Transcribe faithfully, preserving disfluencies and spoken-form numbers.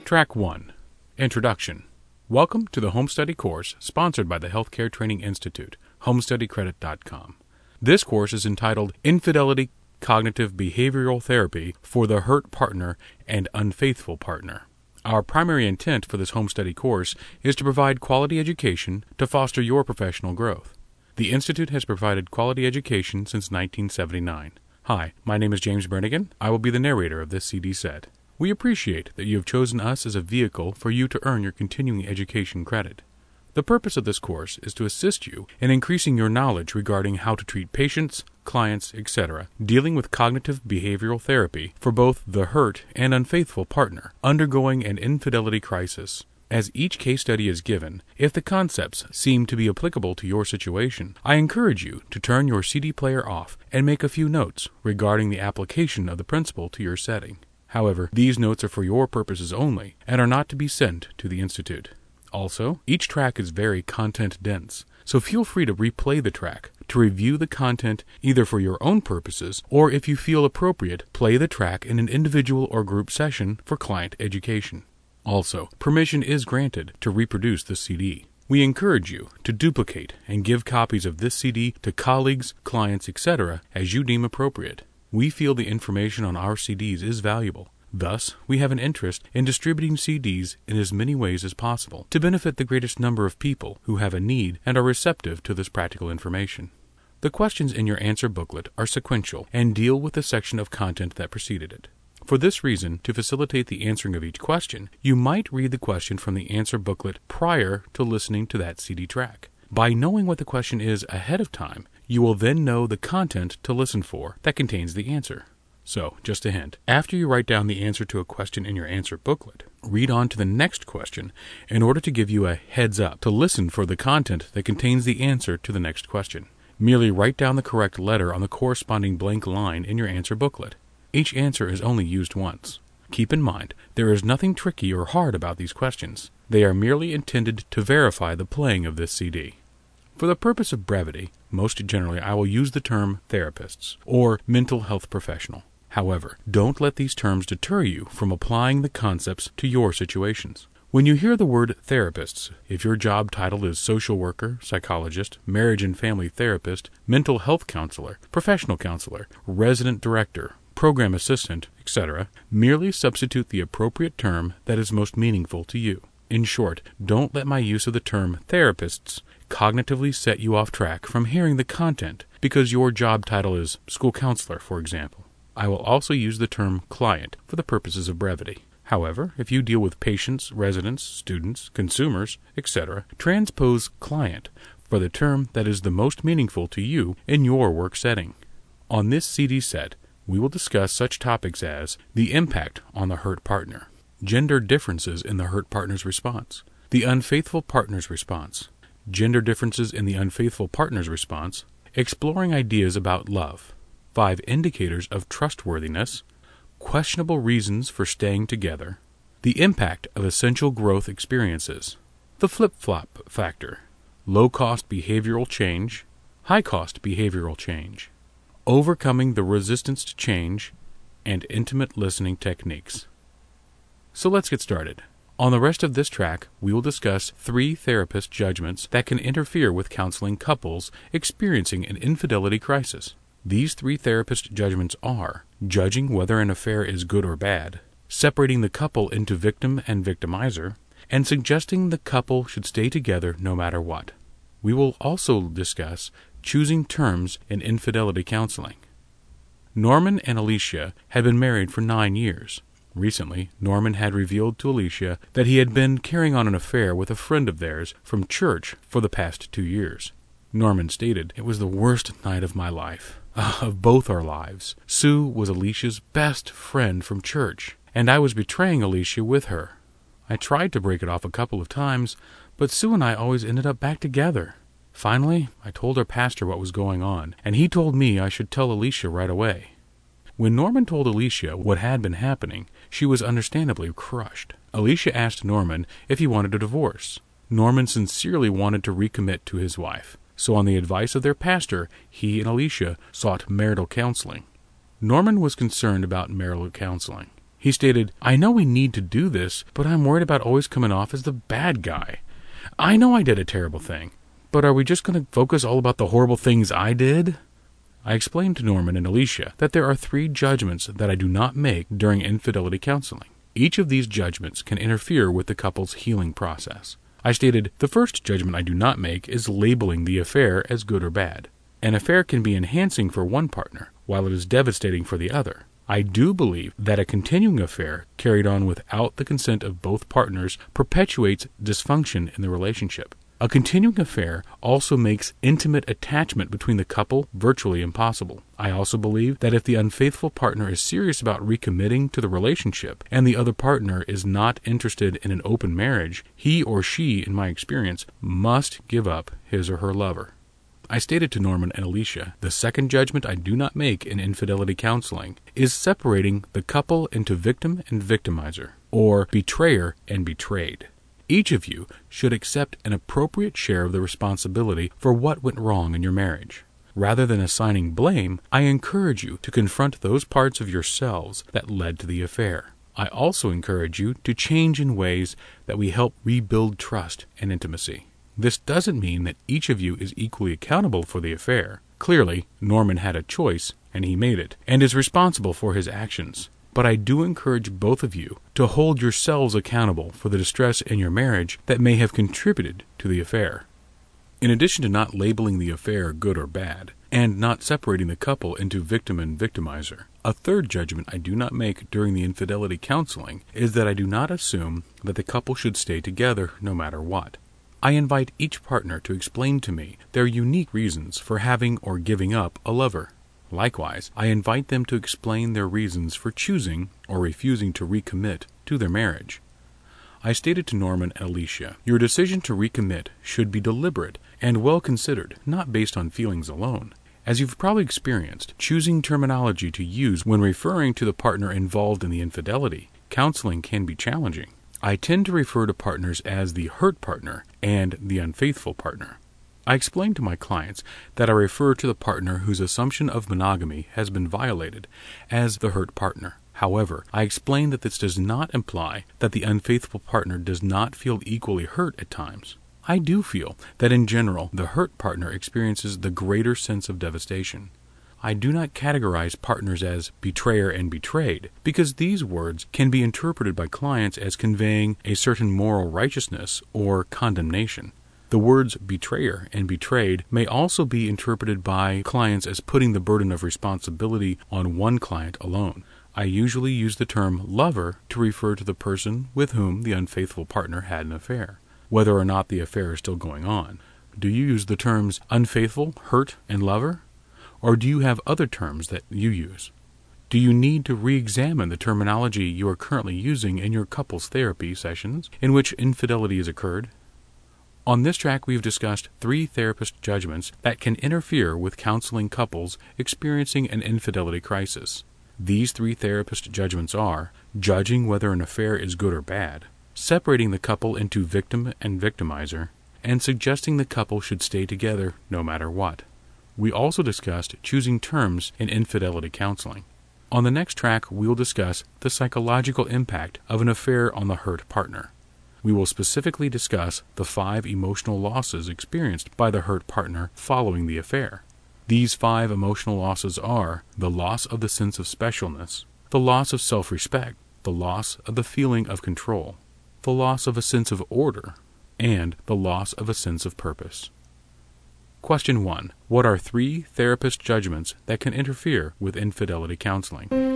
Track one. Introduction. Welcome to the Home Study course sponsored by the Healthcare Training Institute, home study credit dot com. This course is entitled Infidelity Cognitive Behavioral Therapy for the Hurt Partner and Unfaithful Partner. Our primary intent for this home study course is to provide quality education to foster your professional growth. The Institute has provided quality education since nineteen seventy-nine. Hi, my name is James Brannigan. I will be the narrator of this C D set. We appreciate that you have chosen us as a vehicle for you to earn your continuing education credit. The purpose of this course is to assist you in increasing your knowledge regarding how to treat patients, clients, et cetera, dealing with cognitive behavioral therapy for both the hurt and unfaithful partner undergoing an infidelity crisis. As each case study is given, if the concepts seem to be applicable to your situation, I encourage you to turn your C D player off and make a few notes regarding the application of the principle to your setting. However, these notes are for your purposes only and are not to be sent to the Institute. Also, each track is very content-dense, so feel free to replay the track to review the content either for your own purposes or, if you feel appropriate, play the track in an individual or group session for client education. Also, permission is granted to reproduce the C D. We encourage you to duplicate and give copies of this C D to colleagues, clients, et cetera as you deem appropriate. We feel the information on our C Ds is valuable. Thus, we have an interest in distributing C Ds in as many ways as possible to benefit the greatest number of people who have a need and are receptive to this practical information. The questions in your answer booklet are sequential and deal with the section of content that preceded it. For this reason, to facilitate the answering of each question, you might read the question from the answer booklet prior to listening to that C D track. By knowing what the question is ahead of time, you will then know the content to listen for that contains the answer. So, just a hint, after you write down the answer to a question in your answer booklet, read on to the next question in order to give you a heads up to listen for the content that contains the answer to the next question. Merely write down the correct letter on the corresponding blank line in your answer booklet. Each answer is only used once. Keep in mind, there is nothing tricky or hard about these questions. They are merely intended to verify the playing of this C D. For the purpose of brevity, most generally I will use the term therapists or mental health professional. However, don't let these terms deter you from applying the concepts to your situations. When you hear the word therapists, if your job title is social worker, psychologist, marriage and family therapist, mental health counselor, professional counselor, resident director, program assistant, et cetera, merely substitute the appropriate term that is most meaningful to you. In short, don't let my use of the term therapists cognitively set you off track from hearing the content because your job title is school counselor, for example. I will also use the term client for the purposes of brevity. However, if you deal with patients, residents, students, consumers, et cetera, transpose client for the term that is the most meaningful to you in your work setting. On this C D set, we will discuss such topics as the impact on the hurt partner, gender differences in the hurt partner's response, the unfaithful partner's response, gender differences in the unfaithful partner's response, exploring ideas about love, five indicators of trustworthiness, questionable reasons for staying together, the impact of essential growth experiences, the flip-flop factor, low-cost behavioral change, high-cost behavioral change, overcoming the resistance to change, and intimate listening techniques. So let's get started. On the rest of this track, we will discuss three therapist judgments that can interfere with counseling couples experiencing an infidelity crisis. These three therapist judgments are judging whether an affair is good or bad, separating the couple into victim and victimizer, and suggesting the couple should stay together no matter what. We will also discuss choosing terms in infidelity counseling. Norman and Alicia had been married for nine years. Recently, Norman had revealed to Alicia that he had been carrying on an affair with a friend of theirs from church for the past two years. Norman stated, "It was the worst night of my life, uh, of both our lives. Sue was Alicia's best friend from church, and I was betraying Alicia with her. I tried to break it off a couple of times, but Sue and I always ended up back together. Finally, I told our pastor what was going on, and he told me I should tell Alicia right away." When Norman told Alicia what had been happening, she was understandably crushed. Alicia asked Norman if he wanted a divorce. Norman sincerely wanted to recommit to his wife, so on the advice of their pastor, he and Alicia sought marital counseling. Norman was concerned about marital counseling. He stated, "I know we need to do this, but I'm worried about always coming off as the bad guy. I know I did a terrible thing, but are we just going to focus all about the horrible things I did?" I explained to Norman and Alicia that there are three judgments that I do not make during infidelity counseling. Each of these judgments can interfere with the couple's healing process. I stated, the first judgment I do not make is labeling the affair as good or bad. An affair can be enhancing for one partner, while it is devastating for the other. I do believe that a continuing affair carried on without the consent of both partners perpetuates dysfunction in the relationship. A continuing affair also makes intimate attachment between the couple virtually impossible. I also believe that if the unfaithful partner is serious about recommitting to the relationship and the other partner is not interested in an open marriage, he or she, in my experience, must give up his or her lover. I stated to Norman and Alicia, the second judgment I do not make in infidelity counseling is separating the couple into victim and victimizer, or betrayer and betrayed. Each of you should accept an appropriate share of the responsibility for what went wrong in your marriage. Rather than assigning blame, I encourage you to confront those parts of yourselves that led to the affair. I also encourage you to change in ways that we help rebuild trust and intimacy. This doesn't mean that each of you is equally accountable for the affair. Clearly, Norman had a choice, and he made it, and is responsible for his actions. But I do encourage both of you to hold yourselves accountable for the distress in your marriage that may have contributed to the affair. In addition to not labeling the affair good or bad, and not separating the couple into victim and victimizer, a third judgment I do not make during the infidelity counseling is that I do not assume that the couple should stay together no matter what. I invite each partner to explain to me their unique reasons for having or giving up a lover. Likewise, I invite them to explain their reasons for choosing or refusing to recommit to their marriage. I stated to Norman and Alicia, your decision to recommit should be deliberate and well considered, not based on feelings alone. As you've probably experienced, choosing terminology to use when referring to the partner involved in the infidelity counseling can be challenging. I tend to refer to partners as the hurt partner and the unfaithful partner. I explain to my clients that I refer to the partner whose assumption of monogamy has been violated as the hurt partner. However, I explain that this does not imply that the unfaithful partner does not feel equally hurt at times. I do feel that in general, the hurt partner experiences the greater sense of devastation. I do not categorize partners as betrayer and betrayed, because these words can be interpreted by clients as conveying a certain moral righteousness or condemnation. The words betrayer and betrayed may also be interpreted by clients as putting the burden of responsibility on one client alone. I usually use the term lover to refer to the person with whom the unfaithful partner had an affair, whether or not the affair is still going on. Do you use the terms unfaithful, hurt, and lover? Or do you have other terms that you use? Do you need to re-examine the terminology you are currently using in your couples therapy sessions in which infidelity has occurred? On this track, we've discussed three therapist judgments that can interfere with counseling couples experiencing an infidelity crisis. These three therapist judgments are judging whether an affair is good or bad, separating the couple into victim and victimizer, and suggesting the couple should stay together no matter what. We also discussed choosing terms in infidelity counseling. On the next track, we will discuss the psychological impact of an affair on the hurt partner. We will specifically discuss the five emotional losses experienced by the hurt partner following the affair. These five emotional losses are the loss of the sense of specialness, the loss of self-respect, the loss of the feeling of control, the loss of a sense of order, and the loss of a sense of purpose. Question one. What are three therapist judgments that can interfere with infidelity counseling?